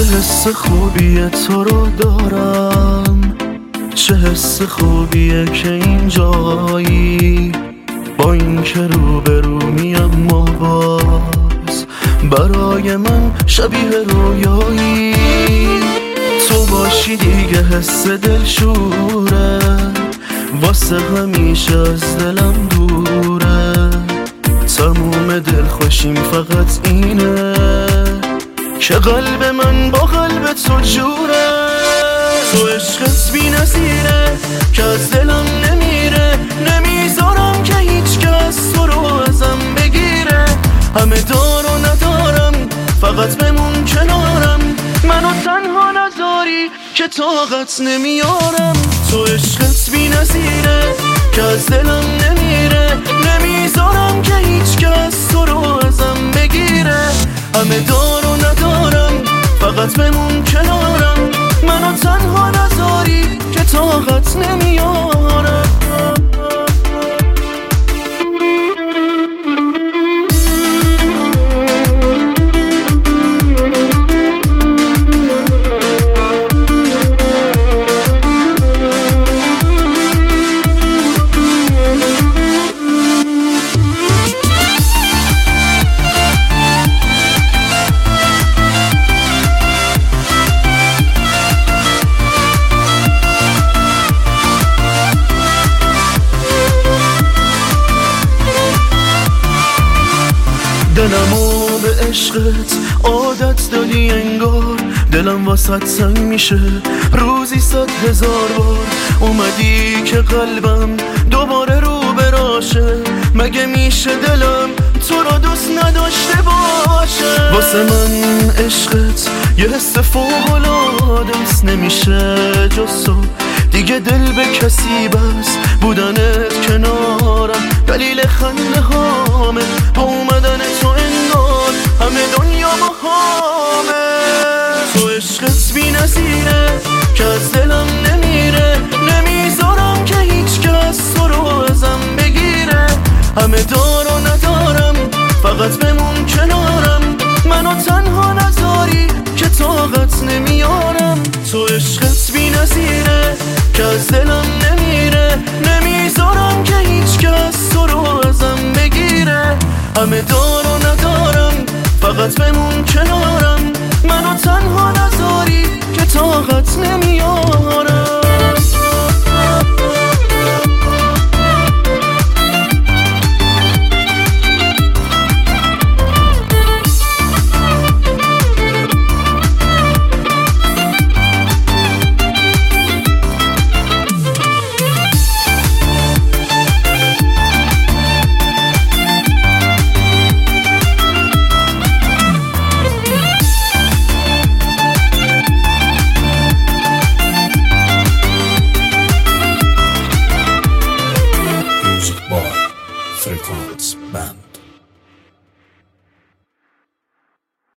حس خوبیه تو رو دارم، چه حس خوبیه که اینجایی، با این که روبرو میم ما باز، برای من شبیه رویایی. تو باشی دیگه حس دلشوره، واسه همیشه از دلم دوره. تموم دل خوشیم فقط اینه که قلب من با قلب تو جوره. تو عشقت بی نظیره که از دلم نمیره، نمیذارم که هیچ کس تو رو ازم بگیره. همه دار و ندارم فقط بمون کنارم، منو تنها نذاری که طاقت نمیارم. تو عشقت بی نظیره که از دلم نمیره، نمیذارم که هیچ کس تو رو ازم بگیره. همه دار و ندارم فقط بمون کنارم، منو تنها نذاری که طاقت نمیارم. دلمو به عشقت عادت دادی انگار، دلم واسط سنگ میشه روزی 100,000 بار. اومدی که قلبم دوباره رو براشه، مگه میشه دلم تو رو دوست نداشته باشه؟ واسه من عشقت یه حس فوق‌العاده‌ست، نمیشه جز تو دیگه دل به کسی بس. بودنت کنارم دلیل خنده هامه، با اومدن تو انگار همه دنیا باهامه. تو عشقت بی نظیره که از دلم نمیره، نمیذارم که هیچ کس تو رو ازم بگیره. همه دار و ندارم فقط بمون کنارم، منو تنها نذاری که طاقت نمیارم. تو عشقت بی نظیره که از دلم نمیره، نمیذارم که هیچ کس تو رو ازم بگیره. همه دار و ندارم فقط بمون کنارم.